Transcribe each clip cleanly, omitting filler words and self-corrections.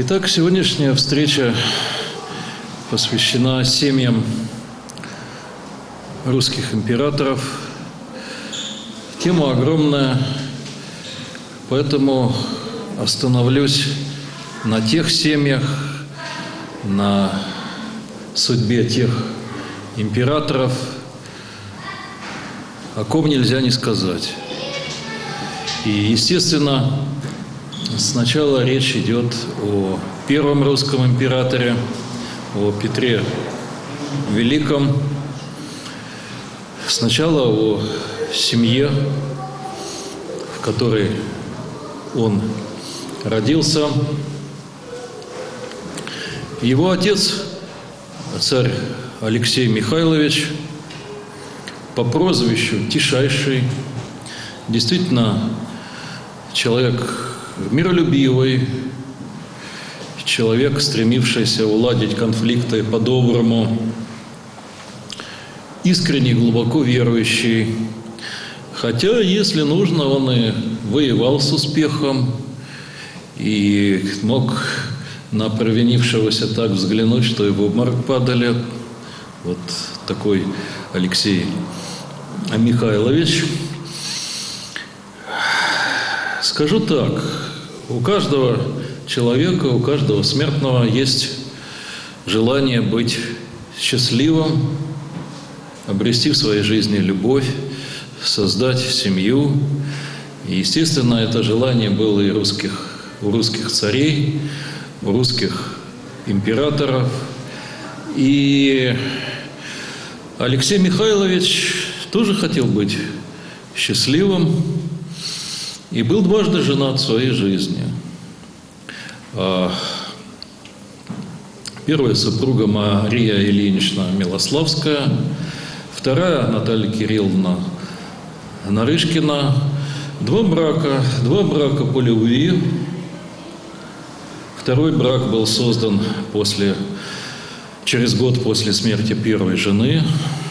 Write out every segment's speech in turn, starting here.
Итак, сегодняшняя встреча посвящена семьям русских императоров. Тема огромная, поэтому остановлюсь на тех семьях, на судьбе тех императоров, о ком нельзя не сказать. И, естественно, сначала речь идет о первом русском императоре, о Петре Великом. Сначала о семье, в которой он родился. Его отец, царь Алексей Михайлович, по прозвищу Тишайший, действительно человек миролюбивый, человек, стремившийся уладить конфликты по-доброму, искренне глубоко верующий. Хотя, если нужно, он и воевал с успехом и мог на провинившегося так взглянуть, что и в обморок падали. Вот такой Алексей Михайлович. Скажу так, у каждого человека, у каждого смертного есть желание быть счастливым, обрести в своей жизни любовь, создать семью. И, естественно, это желание было и у русских царей, у русских императоров. И Алексей Михайлович тоже хотел быть счастливым и был дважды женат в своей жизни. Первая супруга Мария Ильинична Милославская, вторая Наталья Кирилловна Нарышкина. Два брака по любви. Второй брак был создан через год после смерти первой жены.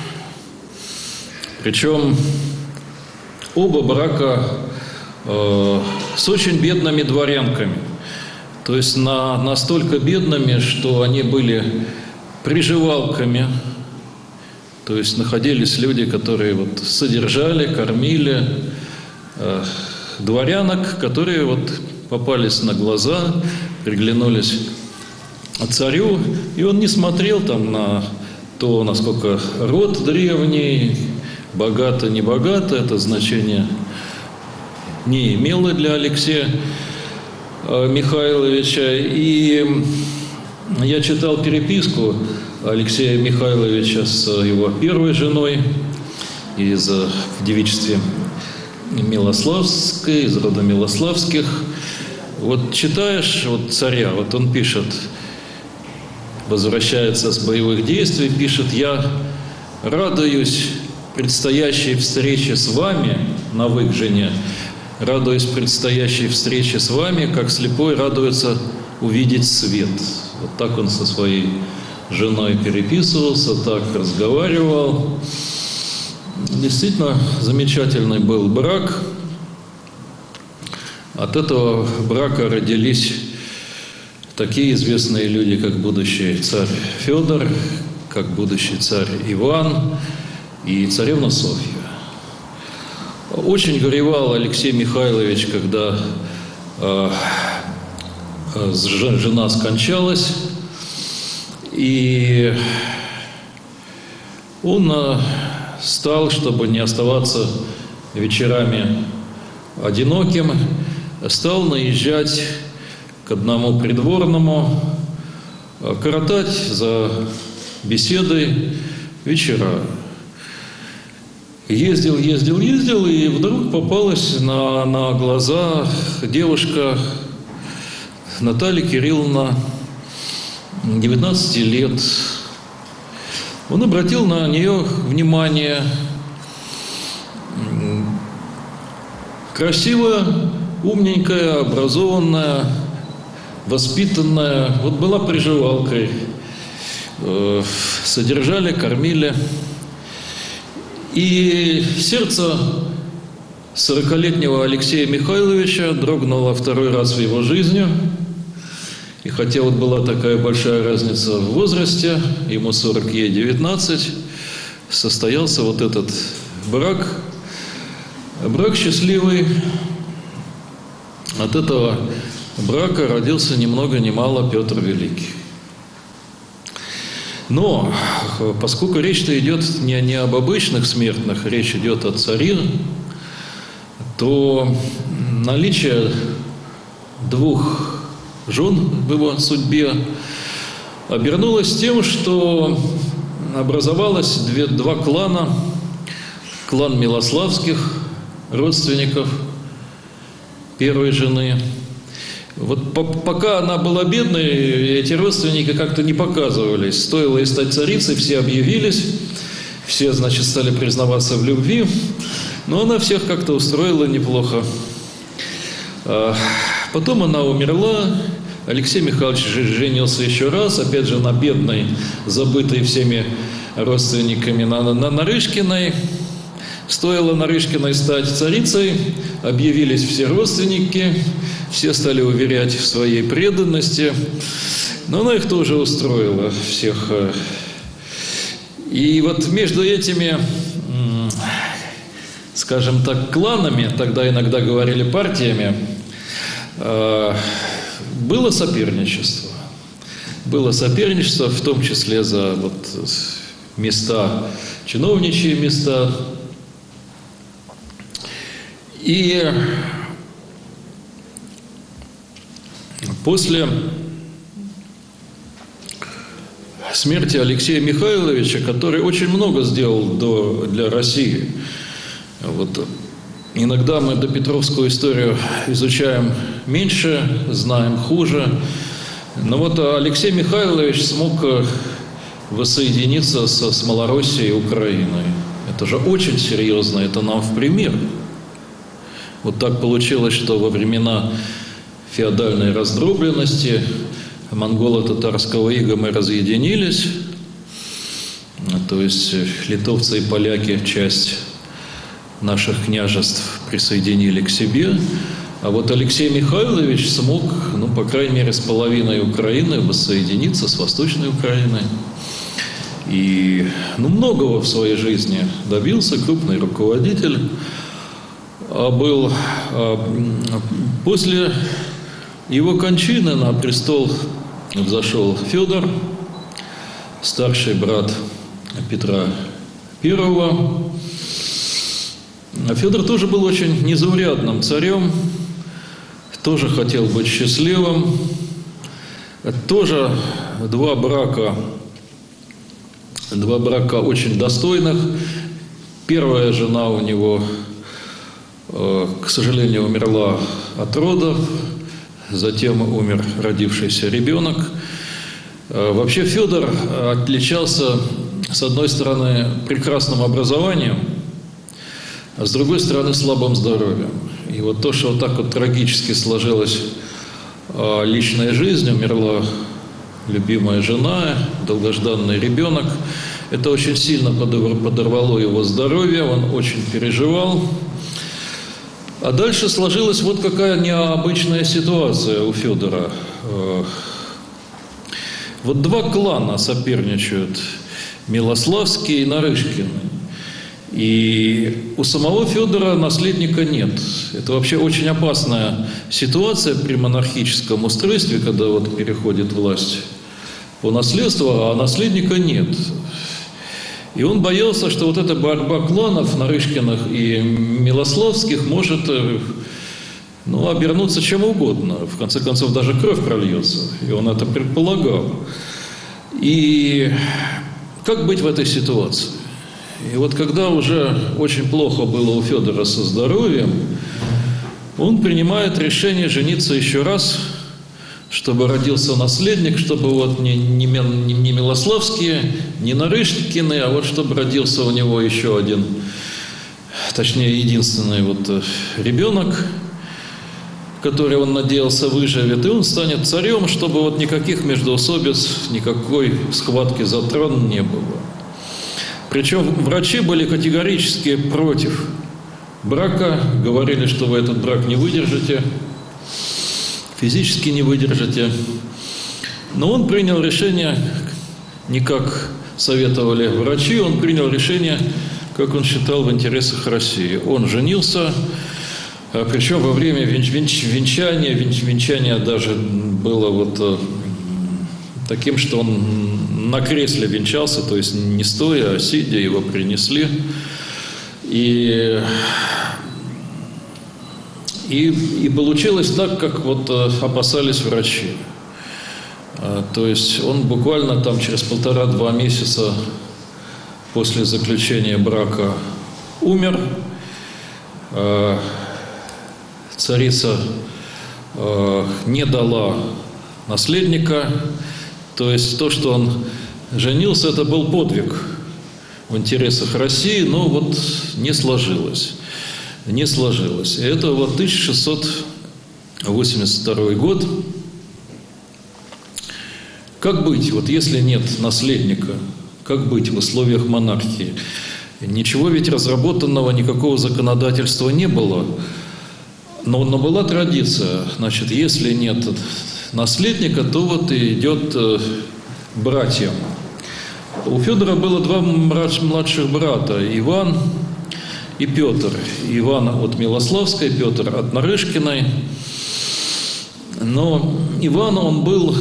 Причем оба брака с очень бедными дворянками. То есть настолько бедными, что они были приживалками. То есть находились люди, которые содержали, кормили дворянок, которые попались на глаза, приглянулись царю, и он не смотрел на то, насколько род древний, богато, не богато, это значение не имело для Алексея Михайловича. И я читал переписку Алексея Михайловича с его первой женой в девичестве Милославской, из рода Милославских. Читаешь царя, он пишет, возвращается с боевых действий, пишет: «Я радуюсь предстоящей встрече с вами», на «вы» к жене, «радуюсь предстоящей встрече с вами, как слепой радуется увидеть свет». Вот так он со своей женой переписывался, так разговаривал. Действительно, замечательный был брак. От этого брака родились такие известные люди, как будущий царь Федор, как будущий царь Иван и царевна Софья. Очень горевал Алексей Михайлович, когда жена скончалась, и он стал, чтобы не оставаться вечерами одиноким, стал наезжать к одному придворному, коротать за беседой вечера. Ездил, и вдруг попалась на глаза девушка Наталья Кирилловна, 19 лет. Он обратил на нее внимание. Красивая, умненькая, образованная, воспитанная. Была приживалкой. Содержали, кормили. И сердце 40-летнего Алексея Михайловича дрогнуло второй раз в его жизни. И хотя вот была такая большая разница в возрасте, ему 40, ей 19, состоялся вот этот брак. Брак счастливый. От этого брака родился ни много ни мало Петр Великий. Но поскольку речь-то идет не об обычных смертных, речь идет о царе, то наличие двух жен в его судьбе обернулось тем, что образовалось два клана. Клан Милославских, родственников первой жены. Вот пока она была бедной, эти родственники как-то не показывались. Стоило ей стать царицей, все объявились, все, значит, стали признаваться в любви. Но она всех как-то устроила неплохо. Потом она умерла. Алексей Михайлович женился еще раз, опять же, на бедной, забытой всеми родственниками, на Нарышкиной. Стоило Нарышкиной стать царицей, объявились все родственники, все стали уверять в своей преданности, но она их тоже устроила, всех. И вот между этими, скажем так, кланами, тогда иногда говорили партиями, было соперничество. Было соперничество, в том числе за вот места, чиновничьи места. И после смерти Алексея Михайловича, который очень много сделал для России, вот, иногда мы допетровскую историю изучаем меньше, знаем хуже, но вот Алексей Михайлович смог воссоединиться с Малороссией и Украиной. Это же очень серьезно, это нам в пример. Вот так получилось, что во времена феодальной раздробленности монголо-татарского ига мы разъединились, то есть литовцы и поляки часть наших княжеств присоединили к себе, а вот Алексей Михайлович смог, ну, по крайней мере, с половиной Украины воссоединиться с Восточной Украиной. И, ну, многого в своей жизни добился, крупный руководитель. Был после его кончины на престол взошел Федор, старший брат Петра I. Федор тоже был очень незаурядным царем, тоже хотел быть счастливым, тоже два брака очень достойных. Первая жена у него, к сожалению, умерла от родов, затем умер родившийся ребенок. Вообще Федор отличался, с одной стороны, прекрасным образованием, а с другой стороны, слабым здоровьем. И вот то, что вот так вот трагически сложилась личная жизнь, умерла любимая жена, долгожданный ребенок, это очень сильно подорвало его здоровье, он очень переживал. А дальше сложилась вот какая необычная ситуация у Федора. Вот два клана соперничают, Милославские и Нарышкины. И у самого Федора наследника нет. Это вообще очень опасная ситуация при монархическом устройстве, когда вот переходит власть по наследству, а наследника нет. И он боялся, что вот эта борьба кланов Нарышкиных и Милославских может, ну, обернуться чем угодно. В конце концов, даже кровь прольется. И он это предполагал. И как быть в этой ситуации? И вот когда уже очень плохо было у Федора со здоровьем, он принимает решение жениться еще раз, чтобы родился наследник, чтобы вот не Милославские, не Нарышкины, а вот чтобы родился у него еще один, точнее, единственный вот ребенок, который он надеялся выживет, и он станет царем, чтобы вот никаких междоусобиц, никакой схватки за трон не было. Причем врачи были категорически против брака, говорили, что вы этот брак не выдержите, физически не выдержите. Но он принял решение, не как советовали врачи, он принял решение, как он считал, в интересах России. Он женился, причем во время венчания даже было вот таким, что он на кресле венчался, то есть не стоя, а сидя, его принесли. И получилось так, как вот опасались врачи. То есть он буквально там через 1,5-2 месяца после заключения брака умер. Царица не дала наследника. То есть то, что он женился, это был подвиг в интересах России, но вот не сложилось. Не сложилось. И это вот 1682 год. Как быть, вот если нет наследника, как быть в условиях монархии? Ничего ведь разработанного, никакого законодательства не было, но была традиция. Значит, если нет наследника, то вот идет братья. У Федора было 2 младших брата, Иван и Петр. Иван от Милославской, Петр от Нарышкиной. Но Иван, он был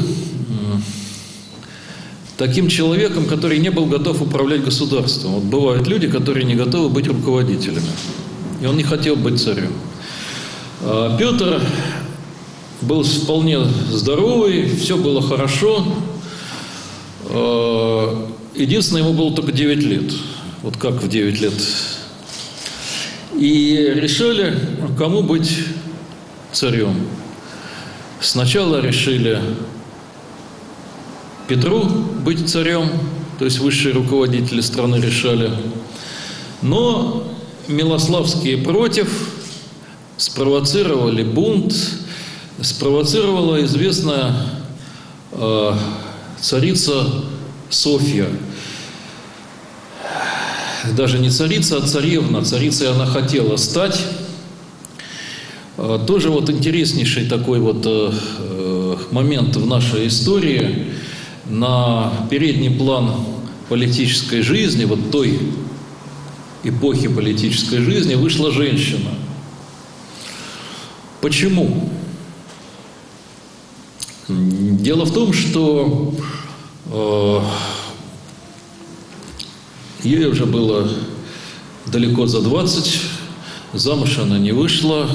таким человеком, который не был готов управлять государством. Вот бывают люди, которые не готовы быть руководителями. И он не хотел быть царем. А Петр был вполне здоровый, все было хорошо. Единственное, ему было только 9 лет. Вот как в 9 лет. И решили, кому быть царем. Сначала решили Петру быть царем, то есть высшие руководители страны решали. Но Милославские против, спровоцировали бунт, спровоцировала известная царица Софья. Даже не царица, а царевна. Царицей она хотела стать. Тоже вот интереснейший такой вот момент в нашей истории. На передний план политической жизни, вот той эпохи политической жизни, вышла женщина. Почему? Дело в том, что ей уже было далеко за 20, замуж она не вышла.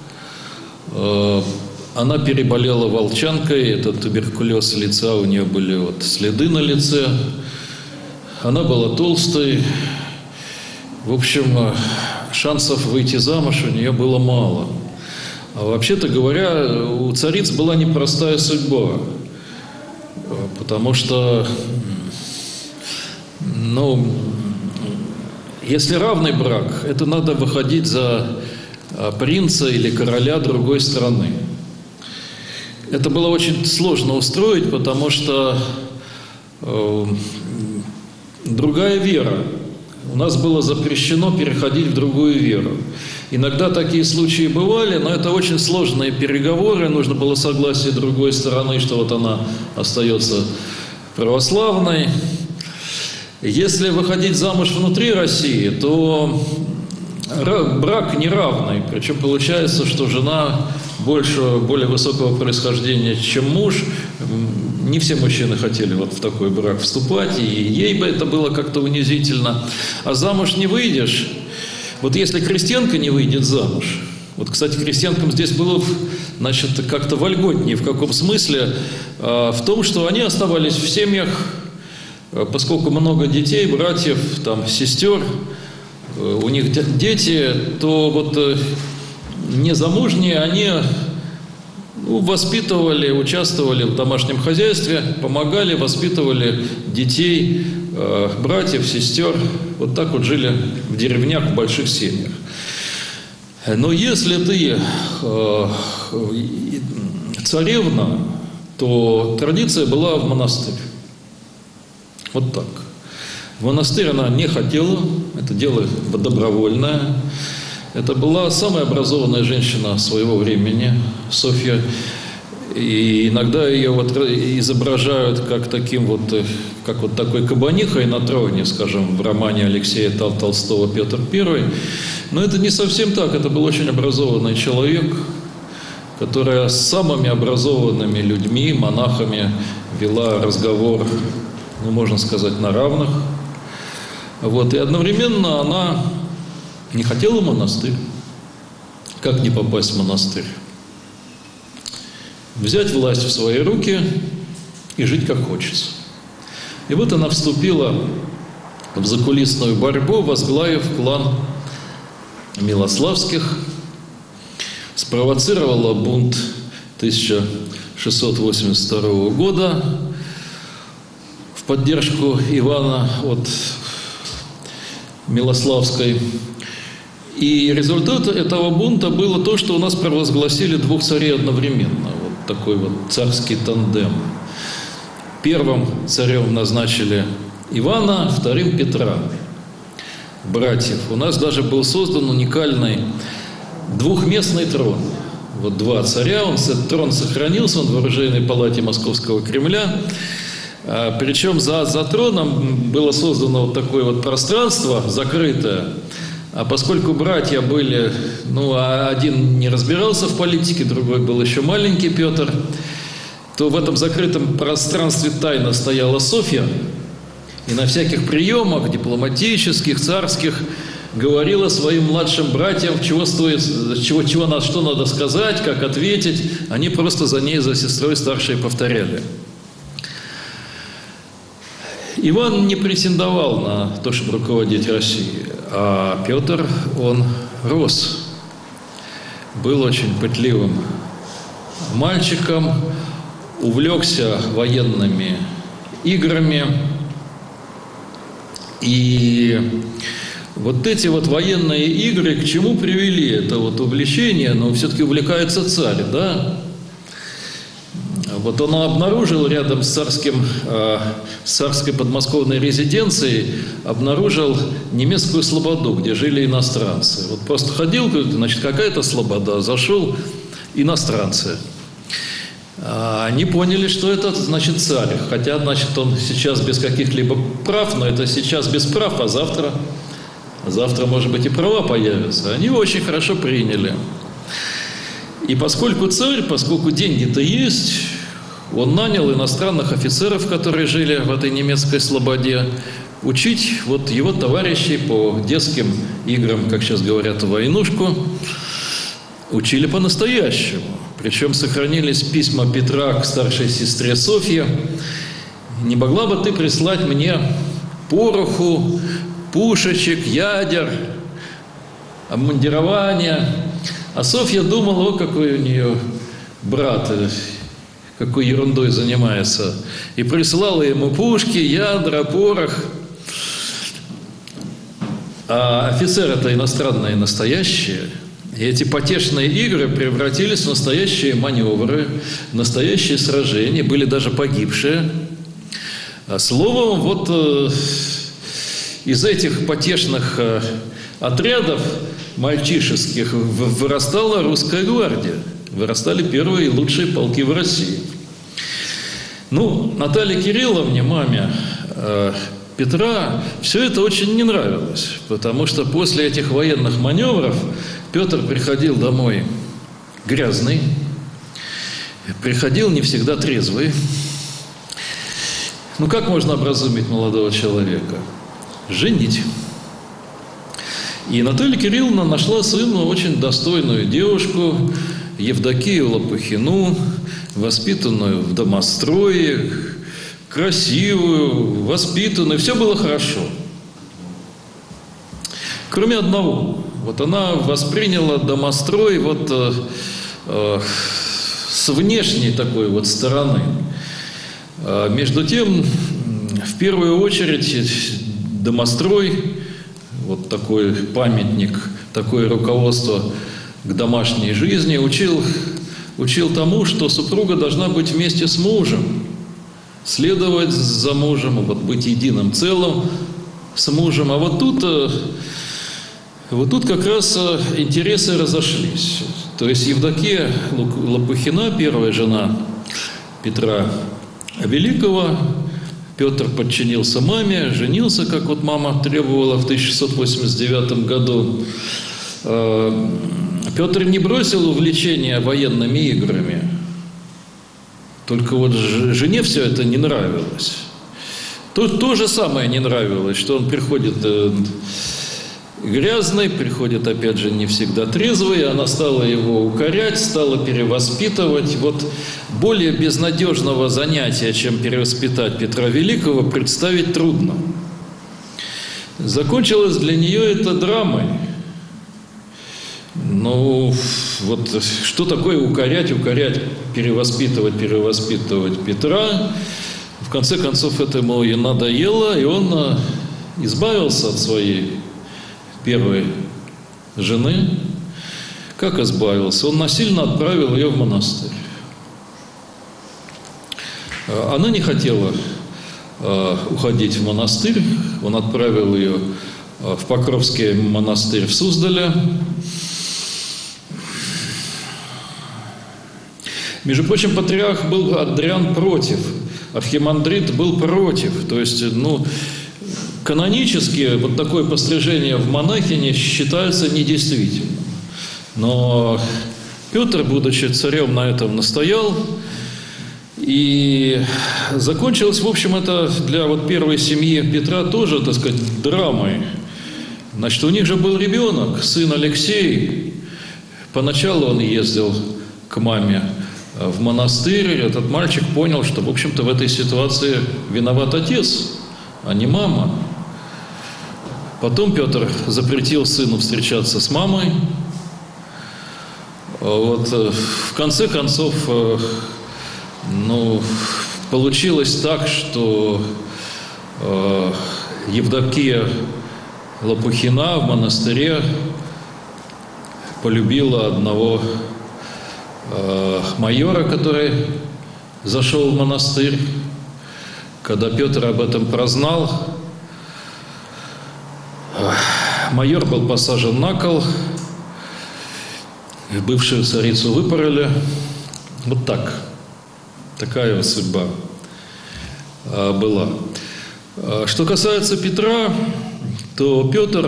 Она переболела волчанкой, это туберкулез лица, у нее были вот следы на лице. Она была толстой. В общем, шансов выйти замуж у нее было мало. А вообще-то говоря, у цариц была непростая судьба. Потому что, если равный брак, это надо выходить за принца или короля другой страны. Это было очень сложно устроить, потому что другая вера. У нас было запрещено переходить в другую веру. Иногда такие случаи бывали, но это очень сложные переговоры. Нужно было согласие другой стороны, что вот она остается православной. Если выходить замуж внутри России, то брак неравный. Причем получается, что жена более высокого происхождения, чем муж. Не все мужчины хотели вот в такой брак вступать, и ей бы это было как-то унизительно. А замуж не выйдешь. Вот если крестьянка не выйдет замуж, вот, кстати, крестьянкам здесь было, значит, как-то вольготнее. В каком смысле? В том, что они оставались в семьях, поскольку много детей, братьев, там, сестер, у них дети, то вот незамужние, они воспитывали, участвовали в домашнем хозяйстве, помогали, воспитывали детей, братьев, сестер. Вот так вот жили в деревнях, в больших семьях. Но если ты царевна, то традиция была в монастырь. Вот так. В монастырь она не хотела, это дело добровольное. Это была самая образованная женщина своего времени, Софья. И иногда ее вот изображают как такой кабанихой на троне, скажем, в романе Алексея Толстого «Петр I». Но это не совсем так. Это был очень образованный человек, которая с самыми образованными людьми, монахами, вела разговор, ну, можно сказать, на равных. Вот. И одновременно она не хотела в монастырь. Как не попасть в монастырь? Взять власть в свои руки и жить как хочется. И вот она вступила в закулисную борьбу, возглавив клан Милославских, спровоцировала бунт 1682 года в поддержку Ивана от Милославской. И результат этого бунта было то, что у нас провозгласили двух царей одновременно. Вот такой вот царский тандем. Первым царем назначили Ивана, вторым Петра, братьев. У нас даже был создан уникальный двухместный трон. Вот два царя, трон сохранился, он в оружейной палате Московского Кремля. Причем за троном было создано вот такое вот пространство закрытое. А поскольку братья были, один не разбирался в политике, другой был еще маленький, Петр, то в этом закрытом пространстве тайно стояла Софья, и на всяких приемах дипломатических, царских говорила своим младшим братьям, что надо сказать, как ответить. Они просто за ней, за сестрой старшей повторяли. Иван не претендовал на то, чтобы руководить Россией, а Петр, он рос, был очень пытливым мальчиком, увлекся военными играми. И вот эти вот военные игры к чему привели? Это вот увлечение, но все-таки увлекается царь, да? Вот он обнаружил рядом с царской подмосковной резиденцией, обнаружил немецкую слободу, где жили иностранцы. Вот просто ходил, значит, какая-то слобода, зашел иностранцы. Они поняли, что это значит царь. Хотя, значит, он сейчас без каких-либо прав, но это сейчас без прав, а завтра, может быть, и права появятся. Они его очень хорошо приняли. И поскольку деньги-то есть, он нанял иностранных офицеров, которые жили в этой немецкой слободе, учить вот его товарищей по детским играм, как сейчас говорят, в войнушку, учили по-настоящему. Причем сохранились письма Петра к старшей сестре Софье. «Не могла бы ты прислать мне пороху, пушечек, ядер, обмундирования?» А Софья думала, какой у нее брат, какой ерундой занимается. И присылала ему пушки, ядра, порох. А офицеры-то иностранные настоящие. И эти потешные игры превратились в настоящие маневры, в настоящие сражения. Были даже погибшие. Словом, вот из этих потешных отрядов мальчишеских вырастала русская гвардия. Вырастали первые и лучшие полки в России. Наталье Кирилловне, маме Петра, все это очень не нравилось, потому что после этих военных маневров Петр приходил домой грязный, приходил не всегда трезвый. Как можно образумить молодого человека? Женить. И Наталья Кирилловна нашла сыну очень достойную девушку, Евдокию Лопухину, воспитанную в домострое, красивую, воспитанную. Все было хорошо. Кроме одного. Вот она восприняла домострой с внешней такой вот стороны. Между тем, в первую очередь, домострой, вот такой памятник, такое руководство к домашней жизни, учил тому, что супруга должна быть вместе с мужем, следовать за мужем, быть единым целым с мужем. А вот тут Вот тут как раз интересы разошлись. То есть Евдокия Лопухина, первая жена Петра Великого, Петр подчинился маме, женился, как вот мама требовала в 1689 году. Петр не бросил увлечения военными играми, только вот жене все это не нравилось. То же самое не нравилось, что он приходит грязный, приходит, опять же, не всегда трезвый, она стала его укорять, стала перевоспитывать. Вот более безнадежного занятия, чем перевоспитать Петра Великого, представить трудно. Закончилось для нее это драмой. Ну, вот что такое укорять, перевоспитывать Петра? В конце концов, это ему и надоело, и он избавился от своей первой жены. Как избавился? Он насильно отправил ее в монастырь. Она не хотела уходить в монастырь. Он отправил ее в Покровский монастырь в Суздале. Между прочим, патриарх был Адриан против, архимандрит был против. То есть, канонически вот такое пострижение в монахине считается недействительным. Но Петр, будучи царем, на этом настоял. И закончилось, в общем, это для вот первой семьи Петра тоже, так сказать, драмой. Значит, у них же был ребенок, сын Алексей. Поначалу он ездил к маме в монастырь. Этот мальчик понял, что, в общем-то, в этой ситуации виноват отец, а не мама. Потом Петр запретил сыну встречаться с мамой. Вот, в конце концов, получилось так, что Евдокия Лопухина в монастыре полюбила одного майора, который зашел в монастырь. Когда Петр об этом прознал, майор был посажен на кол, бывшую царицу выпороли. Вот так. Такая судьба была. Что касается Петра, то Петр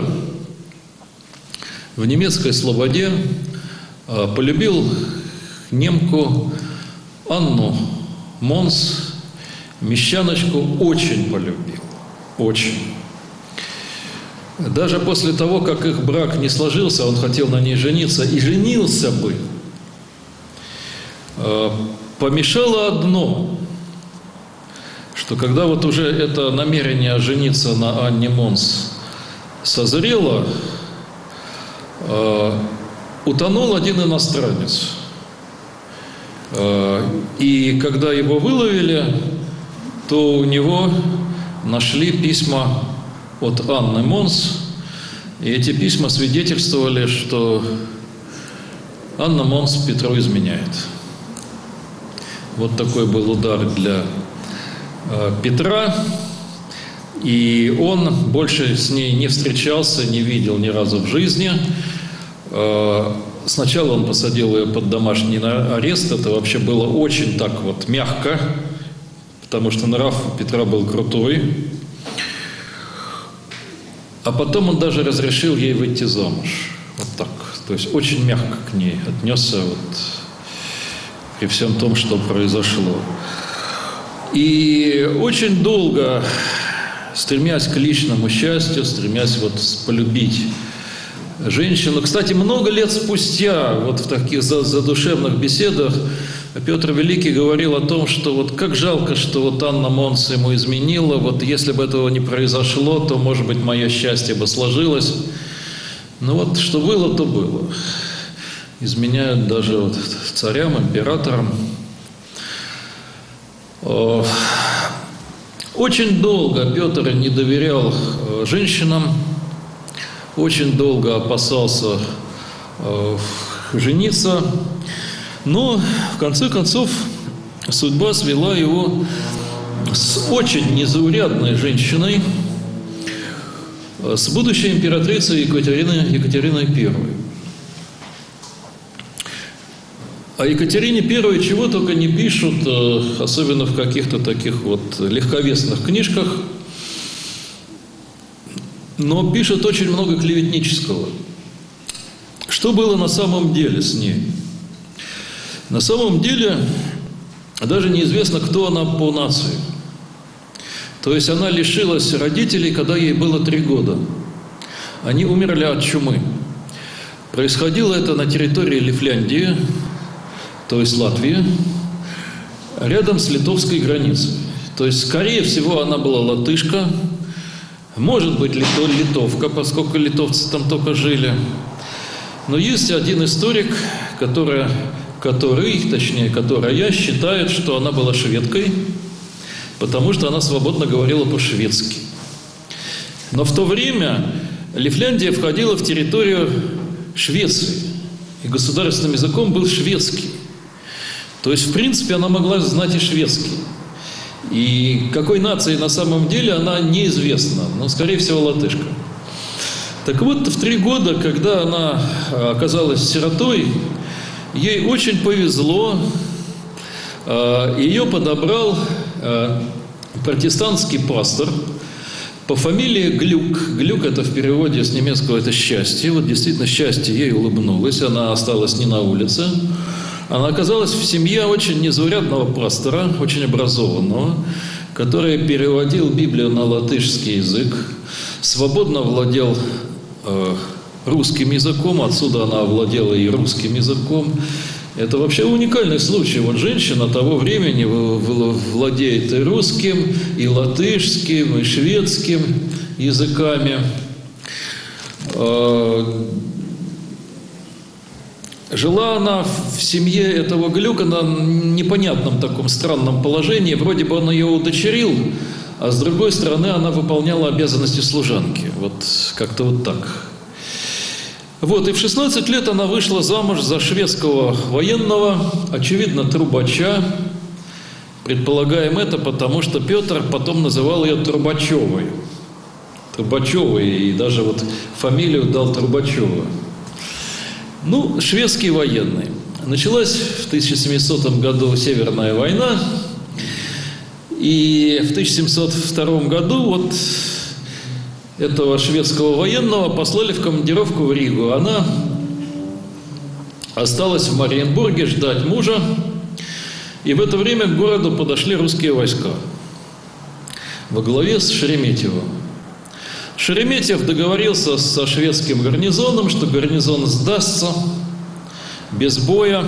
в немецкой слободе полюбил немку Анну Монс, мещаночку, очень полюбил. Очень. Даже после того, как их брак не сложился, он хотел на ней жениться и женился бы. Помешало одно, что когда вот уже это намерение жениться на Анне Монс созрело, утонул один иностранец. И когда его выловили, то у него нашли письма от Анны Монс, и эти письма свидетельствовали, что Анна Монс Петру изменяет. Вот такой был удар для Петра, и он больше с ней не встречался, не видел ни разу в жизни. Сначала он посадил ее под домашний арест, это вообще было очень так вот мягко, потому что нрав Петра был крутой. А потом он даже разрешил ей выйти замуж. Вот так. То есть очень мягко к ней отнесся вот при всем том, что произошло. И очень долго, стремясь к личному счастью, стремясь вот полюбить женщину. Кстати, много лет спустя, вот в таких задушевных беседах, Петр Великий говорил о том, что вот как жалко, что вот Анна Монс ему изменила, вот если бы этого не произошло, то, может быть, мое счастье бы сложилось. Но вот что было, то было. Изменяют даже вот царям, императорам. Очень долго Петр не доверял женщинам, очень долго опасался жениться, но в конце концов судьба свела его с очень незаурядной женщиной, с будущей императрицей Екатериной I. О Екатерине I чего только не пишут, особенно в каких-то таких вот легковесных книжках, но пишут очень много клеветнического. Что было на самом деле с ней? На самом деле даже неизвестно, кто она по нации. То есть она лишилась родителей, когда ей было 3 года. Они умерли от чумы. Происходило это на территории Лифляндии, то есть Латвии, рядом с литовской границей. То есть, скорее всего, она была латышка, может быть, литовка, поскольку литовцы там только жили. Но есть один историк, которая считает, что она была шведкой, потому что она свободно говорила по-шведски. Но в то время Лифляндия входила в территорию Швеции, и государственным языком был шведский. То есть, в принципе, она могла знать и шведский. И какой нации на самом деле она неизвестна, но, скорее всего, латышка. Так вот, в 3 года, когда она оказалась сиротой, ей очень повезло, ее подобрал протестантский пастор по фамилии Глюк. Глюк – это в переводе с немецкого это счастье. Вот действительно счастье ей улыбнулось, она осталась не на улице. Она оказалась в семье очень незаурядного пастора, очень образованного, который переводил Библию на латышский язык, свободно владел русским языком, отсюда она овладела и русским языком. Это вообще уникальный случай. Вот женщина того времени владеет и русским, и латышским, и шведским языками. Жила она в семье этого Глюка на непонятном таком странном положении. Вроде бы он ее удочерил, а с другой стороны она выполняла обязанности служанки. Вот как-то вот так. Вот, и в 16 лет она вышла замуж за шведского военного, очевидно, трубача. Предполагаем это, потому что Петр потом называл ее Трубачевой. Трубачевой, и даже вот фамилию дал Трубачева. Ну, шведский военный. Началась в 1700 году Северная война, и в 1702 году вот этого шведского военного послали в командировку в Ригу. Она осталась в Мариенбурге ждать мужа, и в это время к городу подошли русские войска во главе с Шереметьевым. Шереметьев договорился со шведским гарнизоном, что гарнизон сдастся без боя.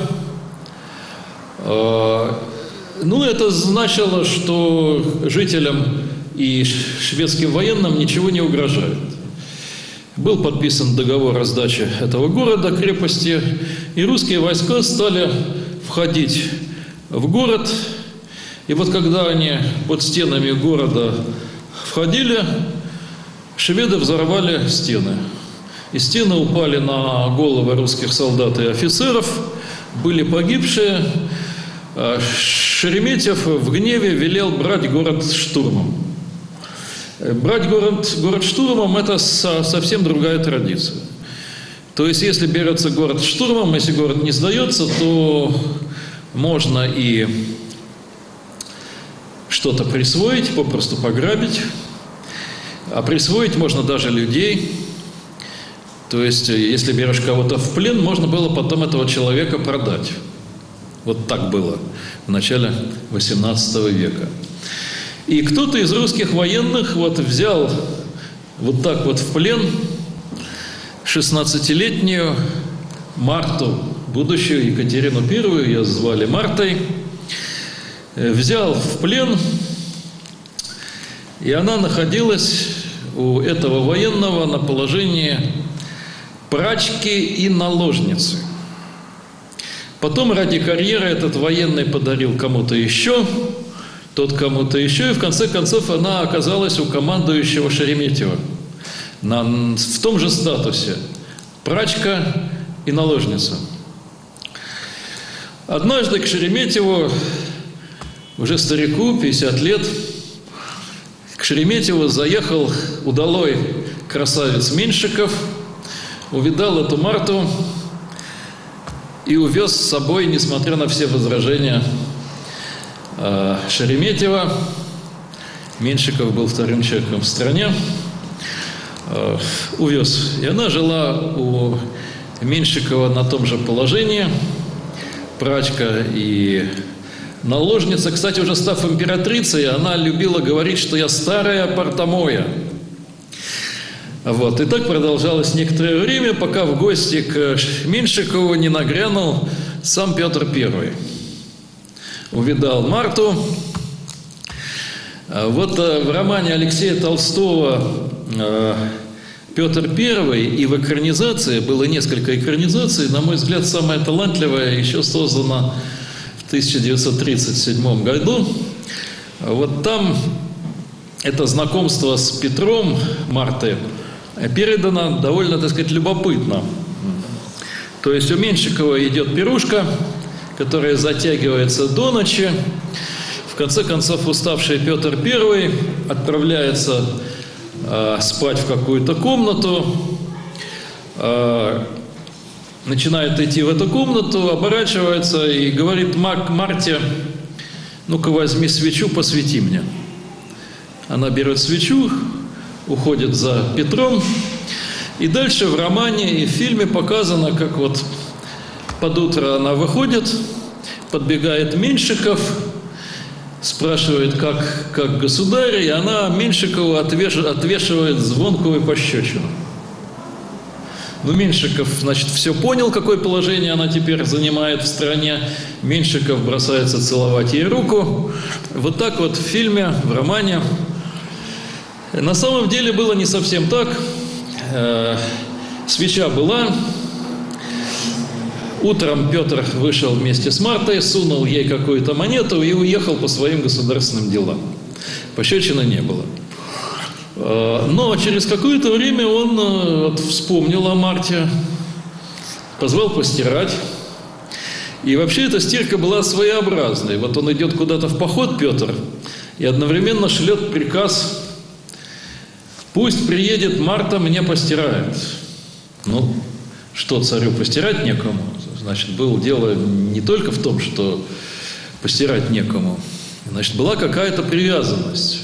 Ну, это значило, что жителям и шведским военным ничего не угрожает. Был подписан договор о сдаче этого города, крепости, и русские войска стали входить в город. И вот когда они под стенами города входили, шведы взорвали стены. И стены упали на головы русских солдат и офицеров, были погибшие. Шереметьев в гневе велел брать город штурмом. Брать город штурмом – это совсем другая традиция. То есть, если берется город штурмом, если город не сдается, то можно и что-то присвоить, попросту пограбить. А присвоить можно даже людей. То есть, если берешь кого-то в плен, можно было потом этого человека продать. Вот так было в начале XVIII века. И кто-то из русских военных вот взял вот так вот в плен 16-летнюю Марту, будущую Екатерину I, ее звали Мартой, взял в плен, и она находилась у этого военного на положении прачки и наложницы. Потом ради карьеры этот военный подарил кому-то еще, тот кому-то еще, и в конце концов она оказалась у командующего Шереметьева в том же статусе – прачка и наложница. Однажды к Шереметьеву, уже старику, 50 лет, к Шереметьеву заехал удалой красавец Меньшиков увидал эту Марту и увез с собой, несмотря на все возражения Шереметьева. Меньшиков был вторым человеком в стране. Увез. И она жила у Меньшикова на том же положении. Прачка и наложница. Кстати, уже став императрицей, она любила говорить, что я старая портомоя. Вот. И так продолжалось некоторое время, пока в гости к Меньшикову не нагрянул сам Петр I. Увидал Марту. Вот в романе Алексея Толстого «Петр I» и в экранизации, было несколько экранизаций, на мой взгляд, самая талантливая еще создана в 1937 году. Вот там это знакомство с Петром Марты передано довольно, так сказать, любопытно. То есть у Меньшикова идет пирушка, которая затягивается до ночи. В конце концов, уставший Петр I отправляется спать в какую-то комнату, начинает идти в эту комнату, оборачивается и говорит Марте: ну-ка возьми свечу, посвети мне. Она берет свечу, уходит за Петром. И дальше в романе и в фильме показано, как вот под утро она выходит, подбегает Меньшиков, спрашивает, как государь, и она Меньшикову отвешивает звонкую пощечину. Ну, Меньшиков, значит, все понял, какое положение она теперь занимает в стране. Меньшиков бросается целовать ей руку. Вот так вот в фильме, в романе. На самом деле было не совсем так. Свеча была. Утром Петр вышел вместе с Мартой, сунул ей какую-то монету и уехал по своим государственным делам. Пощечины не было. Но через какое-то время он вспомнил о Марте, позвал постирать. И вообще эта стирка была своеобразной. Вот он идет куда-то в поход, Петр, и одновременно шлет приказ: пусть приедет Марта, мне постирает. Ну, что царю, постирать некому? Значит, было дело не только в том, что постирать некому. Значит, была какая-то привязанность.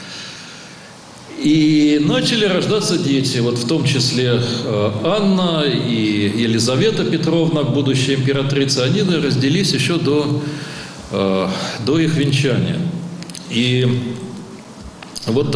И начали рождаться дети, вот в том числе Анна и Елизавета Петровна, будущая императрица. Они родились еще до их венчания. И вот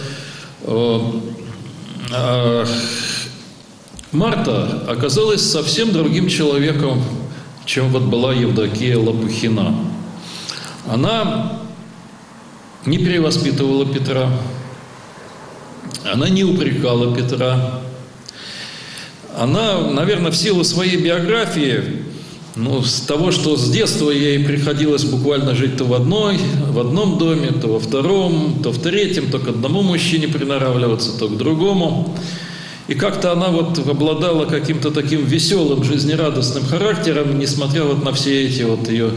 Марта оказалась совсем другим человеком, чем вот была Евдокия Лопухина. Она не перевоспитывала Петра, она не упрекала Петра. Она, наверное, в силу своей биографии, с того, что с детства ей приходилось буквально жить то в одном доме, то во втором, то в третьем, то к одному мужчине приноравливаться, то к другому. И как-то она вот обладала каким-то таким веселым, жизнерадостным характером, несмотря вот на все эти вот ее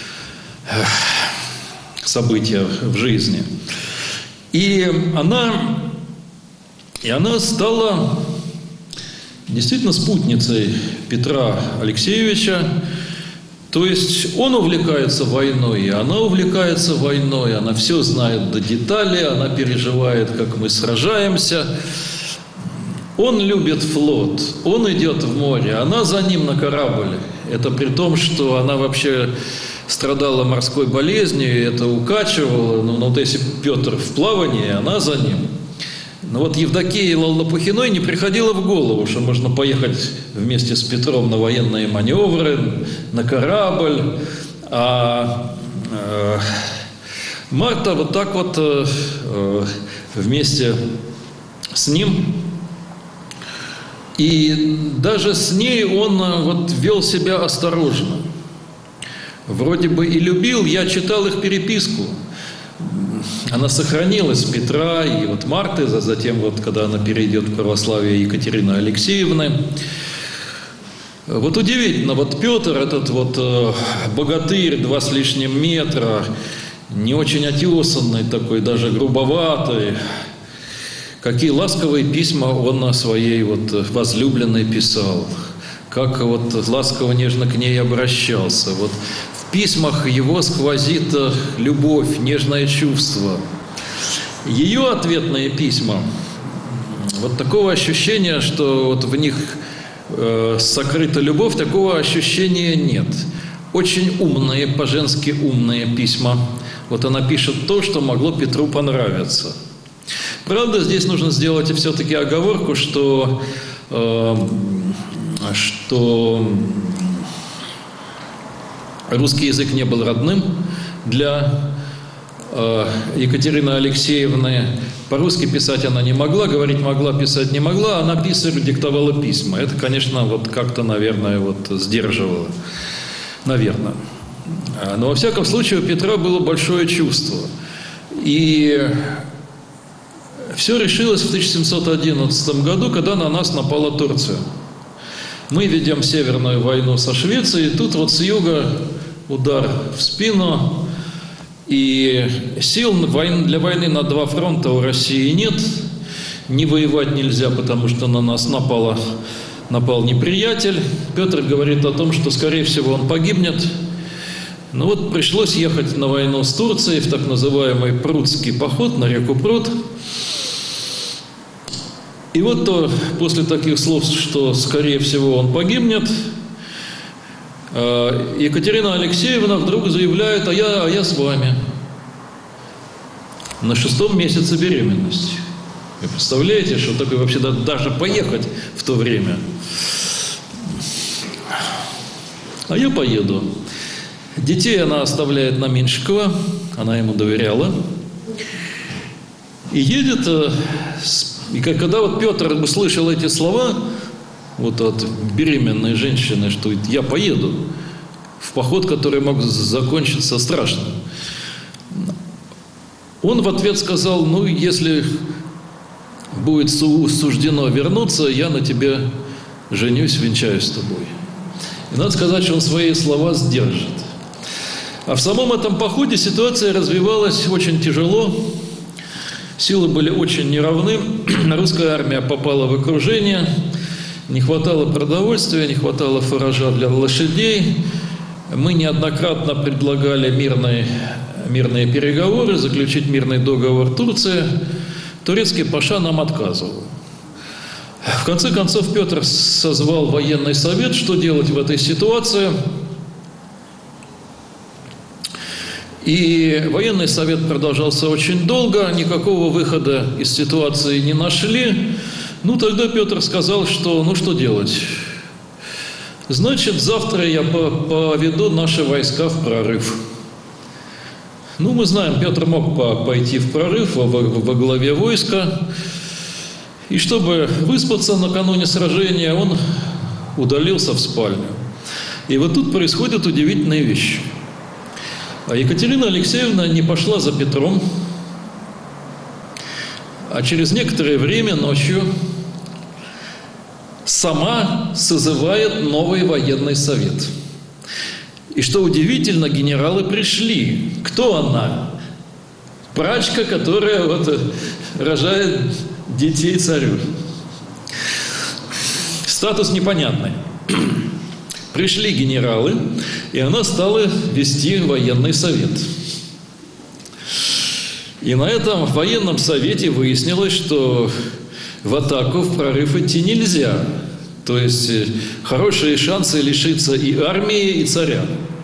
события в жизни. И она стала действительно спутницей Петра Алексеевича. То есть он увлекается войной, и она увлекается войной, она все знает до деталей, она переживает, как мы сражаемся. Он любит флот, он идет в море, она за ним на корабль. Это при том, что она вообще страдала морской болезнью, и это укачивало. Но вот если Петр в плавании, она за ним. Но вот Евдокии Лопухиной не приходило в голову, что можно поехать вместе с Петром на военные маневры, на корабль. А Марта вот так вот вместе с ним. И даже с ней он вот вел себя осторожно. Вроде бы и любил, я читал их переписку. Она сохранилась Петра и вот Марты, затем вот, когда она перейдет в православие Екатерины Алексеевны. Вот удивительно, вот Петр, этот вот богатырь, 2 с лишним метра, не очень отесанный такой, даже грубоватый, какие ласковые письма он о своей вот возлюбленной писал, как вот ласково, нежно к ней обращался. Вот в письмах его сквозит любовь, нежное чувство. Ее ответные письма, вот такого ощущения, что вот в них сокрыта любовь, такого ощущения нет. Очень умные, по-женски умные письма. Вот она пишет то, что могло Петру понравиться. Правда, здесь нужно сделать все-таки оговорку, что русский язык не был родным для Екатерины Алексеевны. По-русски писать она не могла, говорить могла, писать не могла. Она писарю диктовала письма. Это, конечно, вот как-то, наверное, вот сдерживало. Наверное. Но, во всяком случае, у Петра было большое чувство. И все решилось в 1711 году, когда на нас напала Турция. Мы ведем Северную войну со Швецией, и тут вот с юга удар в спину. И сил для войны на два фронта у России нет. Не воевать нельзя, потому что на нас напал неприятель. Петр говорит о том, что, скорее всего, он погибнет. Ну вот пришлось ехать на войну с Турцией в так называемый Прудский поход на реку Пруд. И вот после таких слов, что, скорее всего, он погибнет, Екатерина Алексеевна вдруг заявляет: а я с вами. На 6-м месяце беременности. Вы представляете, что такое вообще даже поехать в то время? А я поеду. Детей она оставляет на Меньшикова, она ему доверяла. И едет, и когда вот Петр услышал эти слова вот от беременной женщины, что я поеду в поход, который мог закончиться страшно, он в ответ сказал: ну, если будет суждено вернуться, я на тебе женюсь, венчаюсь с тобой. И надо сказать, что он свои слова сдержит. А в самом этом походе ситуация развивалась очень тяжело. Силы были очень неравны. Русская армия попала в окружение. Не хватало продовольствия, не хватало фуража для лошадей. Мы неоднократно предлагали мирные переговоры, заключить мирный договор Турции. Турецкий паша нам отказывал. В конце концов, Петр созвал военный совет, что делать в этой ситуации. И военный совет продолжался очень долго, никакого выхода из ситуации не нашли. Ну, тогда Петр сказал, что ну что делать? Значит, завтра я поведу наши войска в прорыв. Ну, мы знаем, Петр мог пойти в прорыв во главе войска. И чтобы выспаться накануне сражения, он удалился в спальню. И вот тут происходят удивительные вещи. А Екатерина Алексеевна не пошла за Петром, а через некоторое время ночью сама созывает новый военный совет. И что удивительно, генералы пришли. Кто она? Прачка, которая вот рожает детей царю. Статус непонятный. Пришли генералы, и она стала вести военный совет. И на этом военном совете выяснилось, что в атаку, в прорыв идти нельзя. То есть хорошие шансы лишиться и армии, и царя.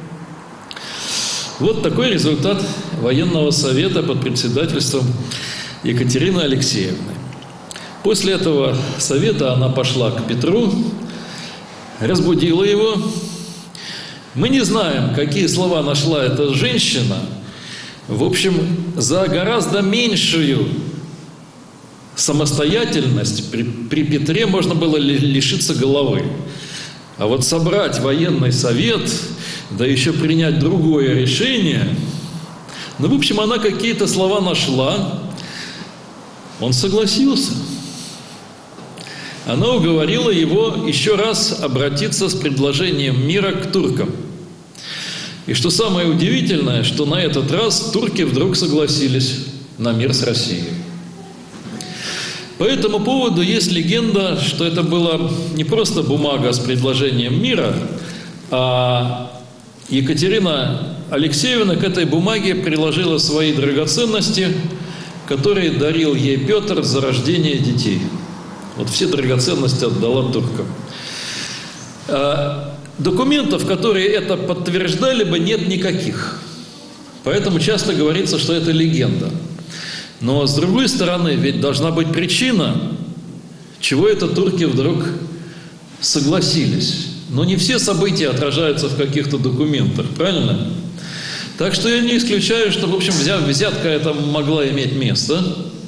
Вот такой результат военного совета под председательством Екатерины Алексеевны. После этого совета она пошла к Петру, разбудила его. Мы не знаем, какие слова нашла эта женщина. В общем, за гораздо меньшую самостоятельность при Петре можно было лишиться головы. А вот собрать военный совет, да еще принять другое решение, ну, в общем, она какие-то слова нашла. Он согласился. Она уговорила его еще раз обратиться с предложением мира к туркам. И что самое удивительное, что на этот раз турки вдруг согласились на мир с Россией. По этому поводу есть легенда, что это была не просто бумага с предложением мира, а Екатерина Алексеевна к этой бумаге приложила свои драгоценности, которые дарил ей Петр за рождение детей. Вот все драгоценности отдала туркам. Документов, которые это подтверждали бы, нет никаких. Поэтому часто говорится, что это легенда. Но с другой стороны, ведь должна быть причина, чего это турки вдруг согласились. Но не все события отражаются в каких-то документах, правильно? Так что я не исключаю, что, в общем, взятка эта могла иметь место.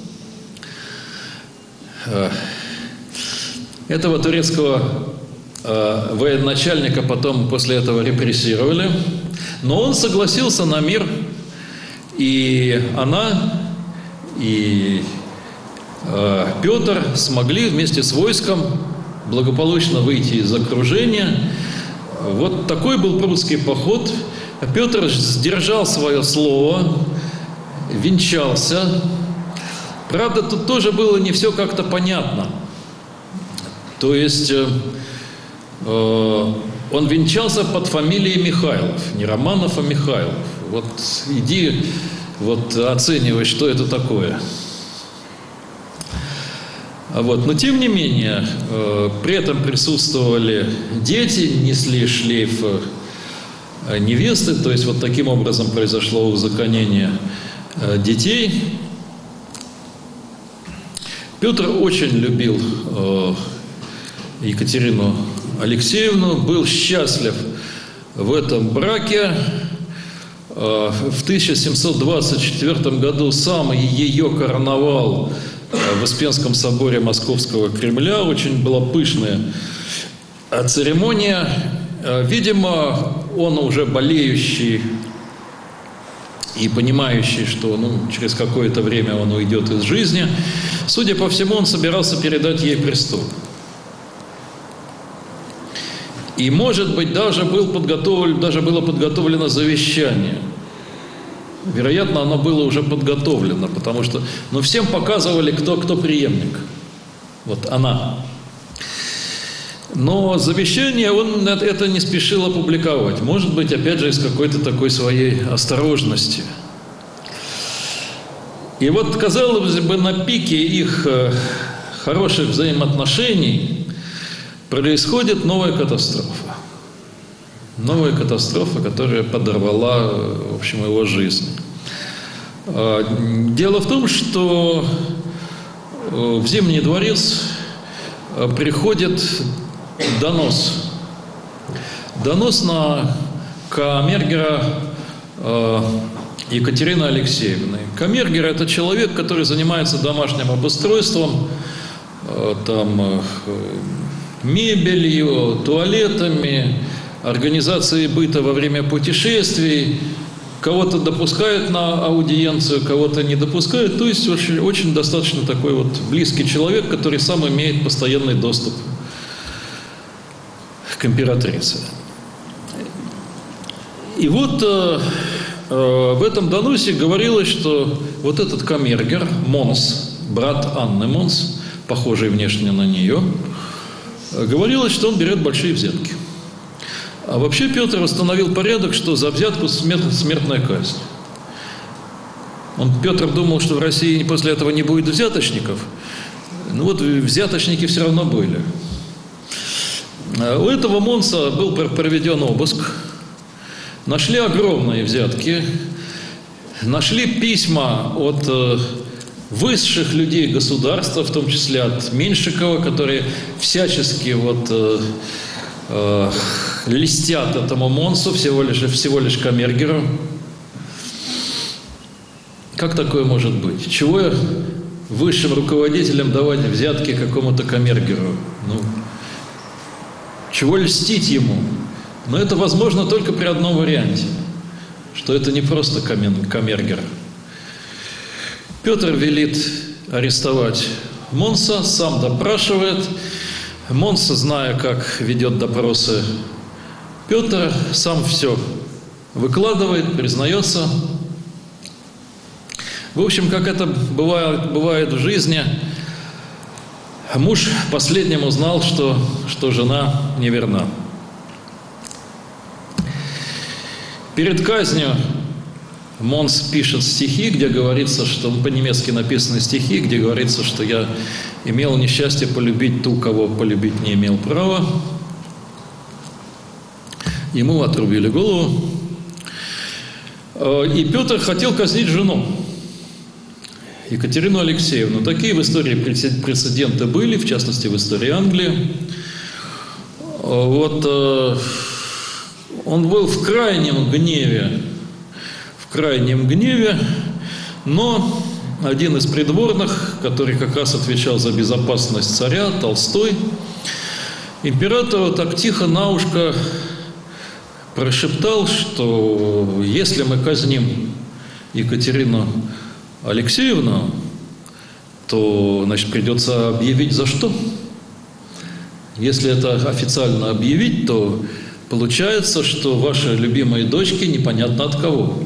Этого турецкого военачальника потом после этого репрессировали. Но он согласился на мир, и она, и Петр смогли вместе с войском благополучно выйти из окружения. Вот такой был прусский поход. Петр сдержал свое слово, венчался. Правда, тут тоже было не все как-то понятно. То есть он венчался под фамилией Михайлов, не Романов, а Михайлов. Вот иди, вот оценивай, что это такое. Вот. Но тем не менее, при этом присутствовали дети, несли шлейф невесты, то есть вот таким образом произошло узаконение детей. Петр очень любил Екатерину Алексеевну, был счастлив в этом браке. В 1724 году сам ее короновал в Успенском соборе Московского Кремля. Очень была пышная церемония. Видимо, он уже болеющий и понимающий, что через какое-то время он уйдет из жизни, судя по всему, он собирался передать ей престол. И, может быть, даже было подготовлено завещание. Вероятно, оно было уже подготовлено, потому что всем показывали, кто преемник. Вот она. Но завещание он это не спешил опубликовать. Может быть, опять же, из какой-то такой своей осторожности. И вот, казалось бы, на пике их хороших взаимоотношений происходит новая катастрофа. Новая катастрофа, которая подорвала, в общем, его жизнь. Дело в том, что в Зимний дворец приходит донос. Донос на камергера Екатерины Алексеевны. Камергер – это человек, который занимается домашним обустройством, там, мебелью, туалетами, организацией быта во время путешествий. Кого-то допускают на аудиенцию, кого-то не допускают. То есть очень, очень достаточно такой вот близкий человек, который сам имеет постоянный доступ к императрице. И вот в этом доносе говорилось, что вот этот камергер, Монс, брат Анны Монс, похожий внешне на нее, говорилось, что он берет большие взятки. А вообще Петр установил порядок, что за взятку смертная казнь. Петр думал, что в России после этого не будет взяточников. Вот взяточники все равно были. У этого Монса был проведен обыск. Нашли огромные взятки. Нашли письма от высших людей государства, в том числе от Меньшикова, которые всячески льстят этому Монсу, всего лишь камергеру. Как такое может быть? Чего высшим руководителям давать взятки какому-то камергеру? Чего льстить ему? Но это возможно только при одном варианте, что это не просто камергер. Петр велит арестовать Монса, сам допрашивает. Монс, зная, как ведет допросы Петр, сам все выкладывает, признается. В общем, как это бывает в жизни, Муж последним узнал, что жена неверна. Перед казнью Монс пишет стихи, где говорится, что по-немецки написаны стихи, где говорится, что я имел несчастье полюбить ту, кого полюбить не имел права. Ему отрубили голову. И Петр хотел казнить жену, Екатерину Алексеевну. Такие в истории прецеденты были, в частности, в истории Англии. Вот он был в крайнем гневе, но один из придворных, который как раз отвечал за безопасность царя, Толстой, императору так тихо на ушко прошептал, что если мы казним Екатерину Алексеевну, то, значит, придется объявить за что. Если это официально объявить, то получается, что ваши любимые дочки непонятно от кого.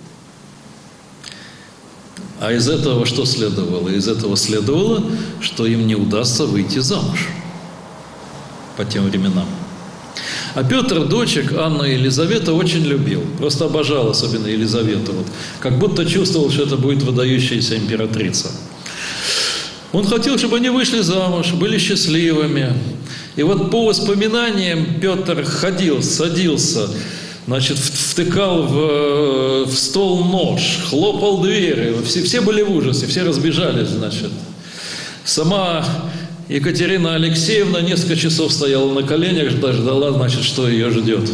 А из этого что следовало? Из этого следовало, что им не удастся выйти замуж по тем временам. А Петр дочек Анна и Елизавета очень любил. Просто обожал, особенно Елизавету. Вот. Как будто чувствовал, что это будет выдающаяся императрица. Он хотел, чтобы они вышли замуж, были счастливыми. И вот по воспоминаниям Петр ходил, садился, значит, втыкал в стол нож, хлопал двери. Все были в ужасе, все разбежались, значит. Сама Екатерина Алексеевна несколько часов стояла на коленях, ждала, значит, что ее ждет.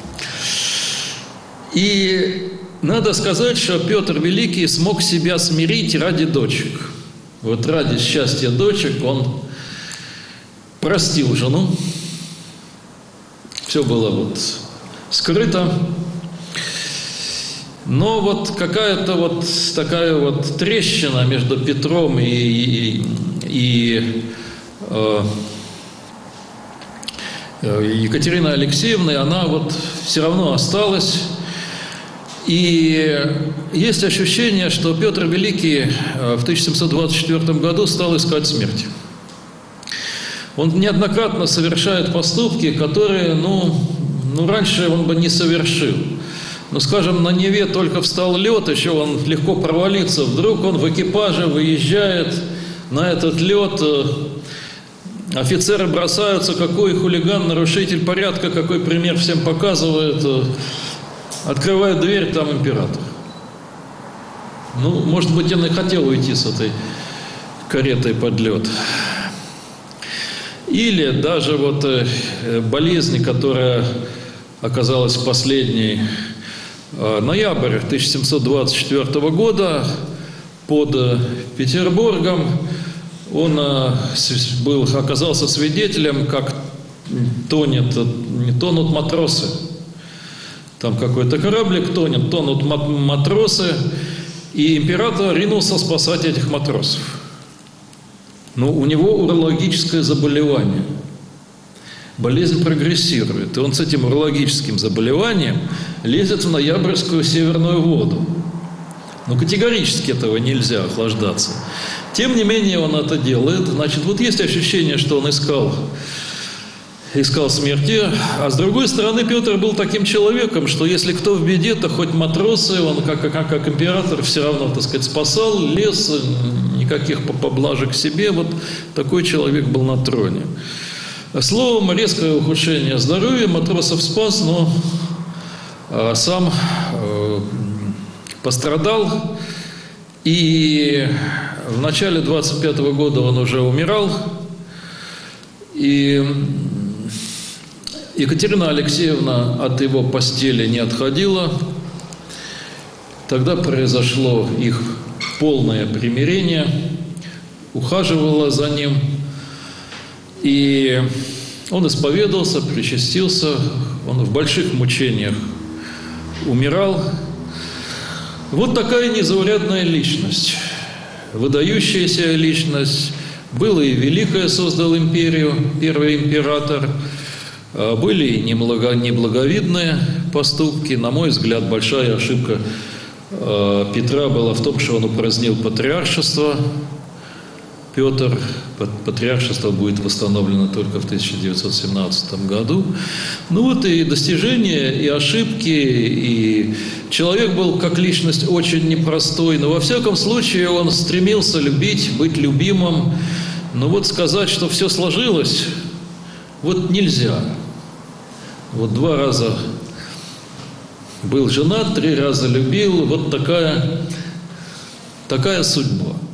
И надо сказать, что Петр Великий смог себя смирить ради дочек. Вот ради счастья дочек он простил жену. Все было вот скрыто. Но вот какая-то вот такая вот трещина между Петром и Екатериной Алексеевной, она вот все равно осталась. И есть ощущение, что Петр Великий в 1724 году стал искать смерть. Он неоднократно совершает поступки, которые, раньше он бы не совершил. Ну, скажем, на Неве только встал лед, еще он легко провалится. Вдруг он в экипаже выезжает на этот лед. Офицеры бросаются, какой хулиган, нарушитель порядка, какой пример всем показывает. Открывает дверь, там император. Может быть, он и хотел уйти с этой каретой под лед. Или даже вот болезнь, которая оказалась последней. Ноябрь 1724 года под Петербургом он оказался свидетелем, как тонут матросы. Там какой-то кораблик тонут матросы, и император ринулся спасать этих матросов. У него урологическое заболевание. Болезнь прогрессирует, и он с этим урологическим заболеванием лезет в ноябрьскую северную воду. Категорически этого нельзя, охлаждаться. Тем не менее, он это делает. Значит, вот есть ощущение, что он искал смерти, а с другой стороны, Петр был таким человеком, что если кто в беде, то хоть матросы, он как император все равно, так сказать, спасал, лез, никаких поблажек себе. Вот такой человек был на троне. Словом, резкое ухудшение здоровья, матросов спас, но сам пострадал. И в начале 25-го года он уже умирал. И Екатерина Алексеевна от его постели не отходила. Тогда произошло их полное примирение, ухаживала за ним. И он исповедался, причастился, он в больших мучениях умирал. Вот такая незаурядная личность, выдающаяся личность. Было и великое создал империю, первый император. Были и неблаговидные поступки. На мой взгляд, большая ошибка Петра была в том, что он упразднил патриаршество. Петр, патриаршество будет восстановлено только в 1917 году. Ну вот и достижения, и ошибки, и человек был как личность очень непростой, но во всяком случае он стремился любить, быть любимым. Но вот сказать, что все сложилось, вот нельзя. Вот 2 раза был женат, 3 раза любил, вот такая судьба.